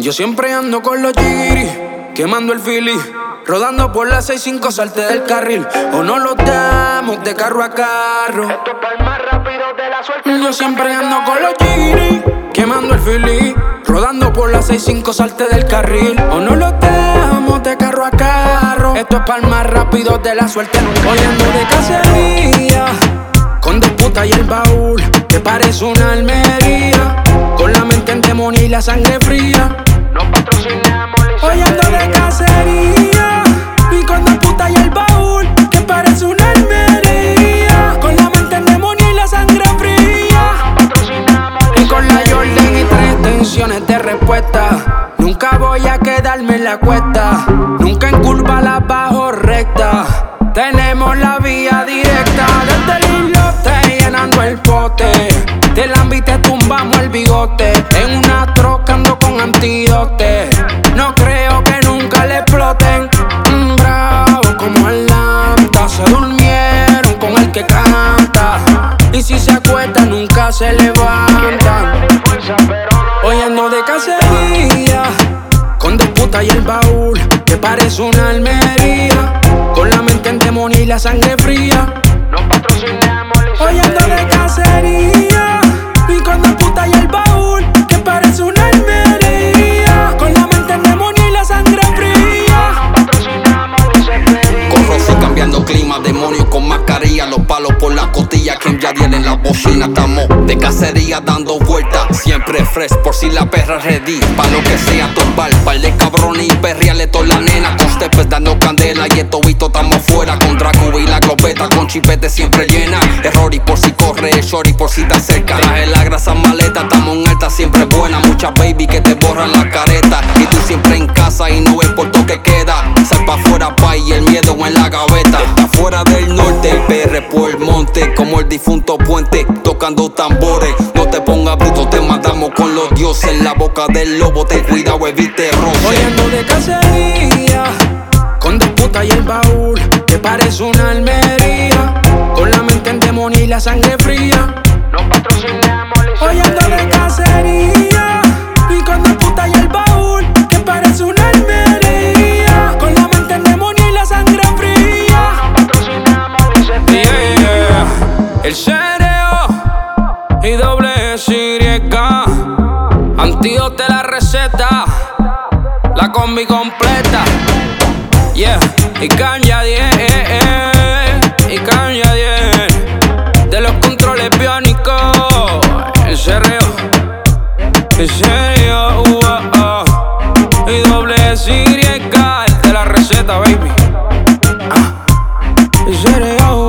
Yo siempre ando con los jiggiri, quemando el fili, rodando por la 65, salte del carril. O no lo damos de carro a carro. Esto es para el más rápido de la suerte. Yo siempre ando con los jiggiri, quemando el fili, rodando por la 65, salte del carril. O no lo damos de carro a carro. Esto es para el más rápido de la suerte. Hoy ando de cacería, con dos putas y el baúl, que parece una almería. Con la mente en demonio y la sangre fría. Nos patrocinamos. Hoy ando de cacería, y con dos putas y el baúl, que parece una almería. Con la mente en demonio y la sangre fría. Nos patrocinamos. Y con la Jordan y 3 tensiones de respuesta. Nunca voy a quedarme en la cuesta. Nunca en curva la bajo recta. Tenemos la vía directa. Desde el islote llenando el pote. Del ámbito tumbamos el bigote. En una troca ando con antídote. No creo que nunca le exploten. Bravo como Atlanta. Se durmieron con el que canta. Y si se acuestan nunca se levantan. Hoy ando de cacería, con dos putas y el baúl, que parece una almería. Con la mente en demonio y la sangre fría. Nos patrocinamos. Hoy ando de cacería, y con dos putas y el baúl, que parece una almería. Con la mente en demonio y la sangre fría. Nos patrocinamos. Corro sí cambiando clima, demonios con mascarilla, los palos por la costilla, Kim Yadiel en la bocina. Estamos de cacería dando vueltas, siempre fresh por si la perra ready, pa' lo que sea tumbar, par de cabrones y perrearle toda la nena, con steppers dando candela y esto visto estamos fuera, con Draco y la glopeta, con chipete siempre llena, error y por si corre, shorty por si te acerca, traje la grasa maleta, estamos en alta siempre buena, muchas baby que te borran la careta, y tú siempre en casa y no ves por todo que queda, sal pa' fuera pa' y el miedo en la gaveta, está fuera del norte, el PR por el monte, como el difunto puente, tocando tambores, no te pongas bruto, te matamos con los dioses, en la boca del lobo, ten cuidado, evite roce. Hoy ando de cacería, con dos putas y el baúl, que parece una almería. Con la mente en demonio y la sangre fría. Nos patrocinamos. Hoy ando de cacería, y con dos putas y el baúl, que parece una almería. Con la mente en demonio y la sangre fría. Nos patrocinamos. Yeah, el Cereo y doble Y. Antídote la receta, la combi completa. Yeah, y Kanye 10, y Kanye 10. De los controles biónicos, el Cereo, y doble Y, el de la receta, baby. El Cereo.